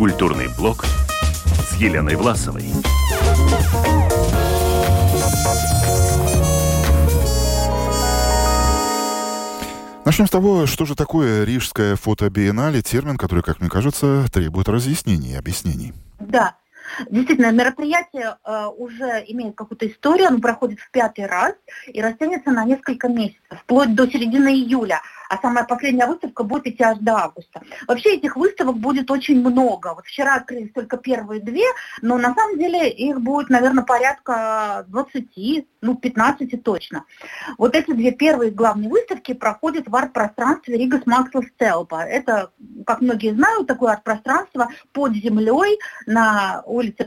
Культурный блок с Еленой Власовой. Начнем с того, что же такое Рижское фотобиеннале, термин, который, как мне кажется, требует разъяснений и объяснений. Да, действительно, мероприятие уже имеет какую-то историю, оно проходит в 5-й раз и растянется на несколько месяцев, вплоть до середины июля. А самая последняя выставка будет идти аж до августа. Вообще этих выставок будет очень много. Вот вчера открылись только первые 2, но на самом деле их будет, наверное, порядка 20, 15 точно. Вот эти 2 первые главные выставки проходят в арт-пространстве Риgas Mākslas telpa. Это, как многие знают, такое арт-пространство под землей на улице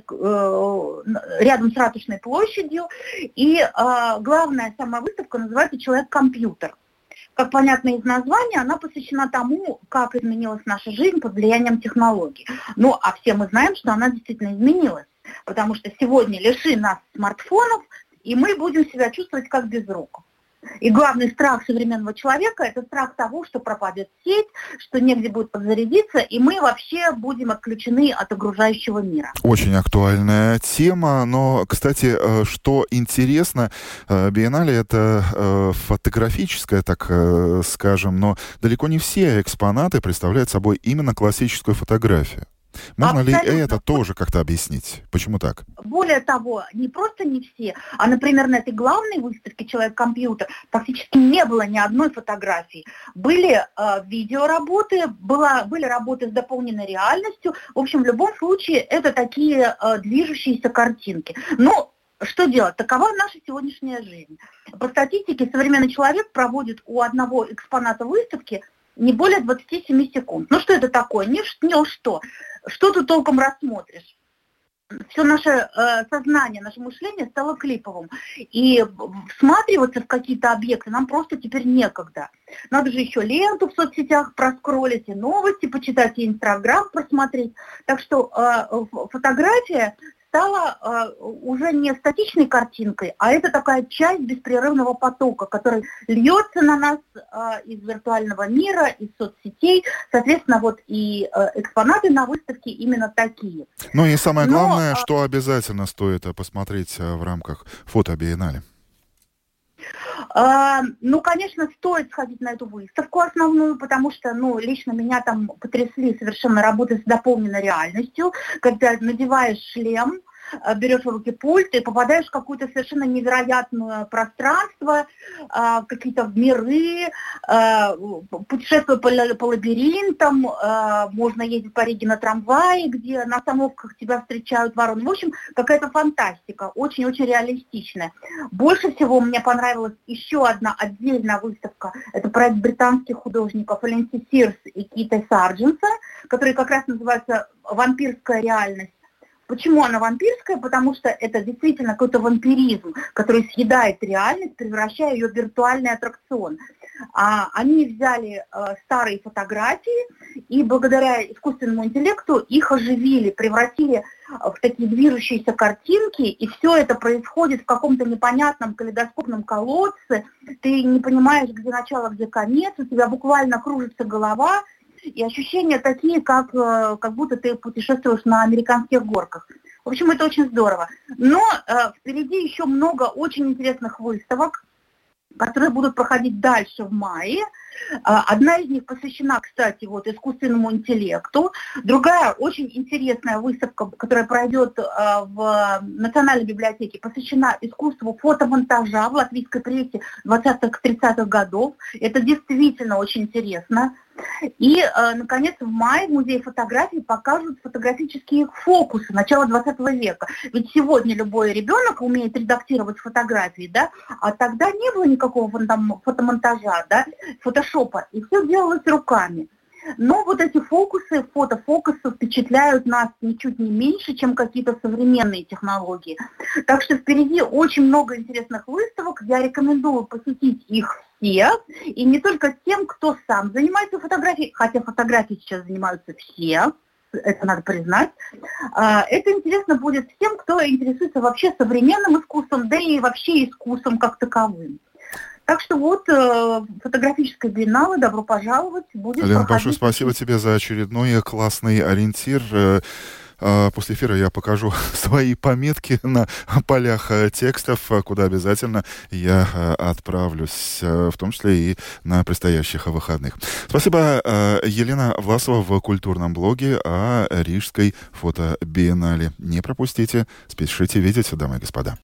рядом с Ратушной площадью. И главная сама выставка называется «Человек-компьютер». Как понятно из названия, она посвящена тому, как изменилась наша жизнь под влиянием технологий. Ну, а все мы знаем, что она действительно изменилась, потому что сегодня лиши нас смартфонов, и мы будем себя чувствовать как без рук. И главный страх современного человека – это страх того, что пропадет сеть, что негде будет подзарядиться, и мы вообще будем отключены от окружающего мира. Очень актуальная тема, но, кстати, что интересно, биеннале – это фотографическое, так скажем, но далеко не все экспонаты представляют собой именно классическую фотографию. Можно Абсолютно. ли это тоже как-то объяснить? Почему так? Более того, не просто не все, а, например, на этой главной выставке «Человек-компьютер» практически не было ни одной фотографии. Были видеоработы, были работы с дополненной реальностью. В общем, в любом случае, это такие движущиеся картинки. Но что делать? Такова наша сегодняшняя жизнь. По статистике, современный человек проводит у одного экспоната выставки не более 27 секунд. Ну что это такое? Ничто. Что ты толком рассмотришь? Все наше сознание, наше мышление стало клиповым. И всматриваться в какие-то объекты нам просто теперь некогда. Надо же еще ленту в соцсетях проскроллить, и новости почитать, и Инстаграм просмотреть. Так что фотография стала уже не статичной картинкой, а это такая часть беспрерывного потока, который льется на нас из виртуального мира, из соцсетей. Соответственно, вот и экспонаты на выставке именно такие. Ну и самое главное, что обязательно стоит посмотреть в рамках фотобиеннале. Конечно, стоит сходить на эту выставку основную, потому что, лично меня там потрясли совершенно работы с дополненной реальностью, когда надеваешь шлем, берешь в руки пульт и попадаешь в какое-то совершенно невероятное пространство, какие-то миры, путешествуя по лабиринтам, можно ездить по Риге на трамвае, где на остановках тебя встречают вороны. В общем, какая-то фантастика, очень-очень реалистичная. Больше всего мне понравилась еще одна отдельная выставка. Это проект британских художников Линдси Сирс и Кита Сарджентса, который как раз называется «Вампирская реальность». Почему она вампирская? Потому что это действительно какой-то вампиризм, который съедает реальность, превращая ее в виртуальный аттракцион. Они взяли старые фотографии и благодаря искусственному интеллекту их оживили, превратили в такие движущиеся картинки, и все это происходит в каком-то непонятном калейдоскопном колодце. Ты не понимаешь, где начало, где конец, у тебя буквально кружится голова. И ощущения такие, как будто ты путешествуешь на американских горках. В общем, это очень здорово. Но впереди еще много очень интересных выставок, которые будут проходить дальше в мае. Одна из них посвящена, кстати, искусственному интеллекту. Другая очень интересная выставка, которая пройдет в Национальной библиотеке, посвящена искусству фотомонтажа в латвийской прессе 20-30-х годов. Это действительно очень интересно. И, наконец, в мае в Музее фотографий покажут фотографические фокусы начала 20 века. Ведь сегодня любой ребенок умеет редактировать фотографии, да, а тогда не было никакого фотомонтажа, да, фотошопа, и все делалось руками. Но вот эти фокусы, фотофокусы впечатляют нас ничуть не меньше, чем какие-то современные технологии. Так что впереди очень много интересных выставок. Я рекомендую посетить их все. И не только тем, кто сам занимается фотографией, хотя фотографией сейчас занимаются все, это надо признать. Это интересно будет всем, кто интересуется вообще современным искусством, да и вообще искусством как таковым. Так что вот фотографическая биеннале, добро пожаловать, будет Лена, проходить. большое спасибо тебе за очередной классный ориентир. После эфира я покажу свои пометки на полях текстов, куда обязательно я отправлюсь, в том числе и на предстоящих выходных. Спасибо, Елена Власова в культурном блоге о Рижской фотобиеннале. Не пропустите, спешите видеть, дамы и господа.